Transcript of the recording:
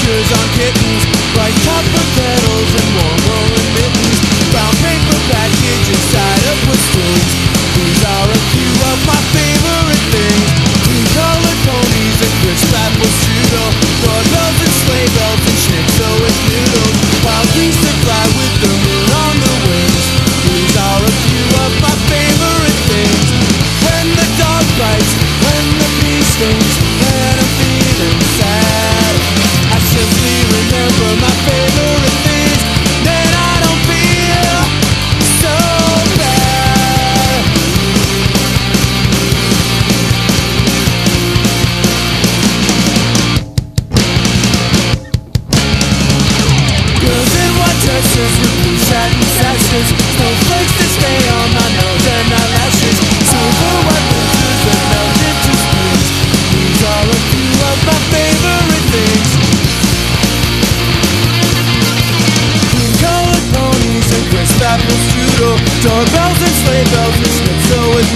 pictures on kittens, bright copper petals and warm woolen mittens, brown paper package inside of wood spoons. These are a few of my favorite things: cream-colored ponies and crisp apple strudel, doorbells and sleigh bells and schnitzel with noodles, wild geese that fly with the moon on the wings. These are a few of my favorite things. When the dog bites, when the bee stings, when I'm feeling sad, I simply remember my favorite things. Then I don't feel so bad. 'Girls in white dresses with blue satin sashes, snowflakes that stay on my nose and eyelashes, silver white roses that melt into spoons. These are a few of my favorite things. Cream-colored ponies and crisp apple strudel, doorbells and sleigh bells and schnitzel with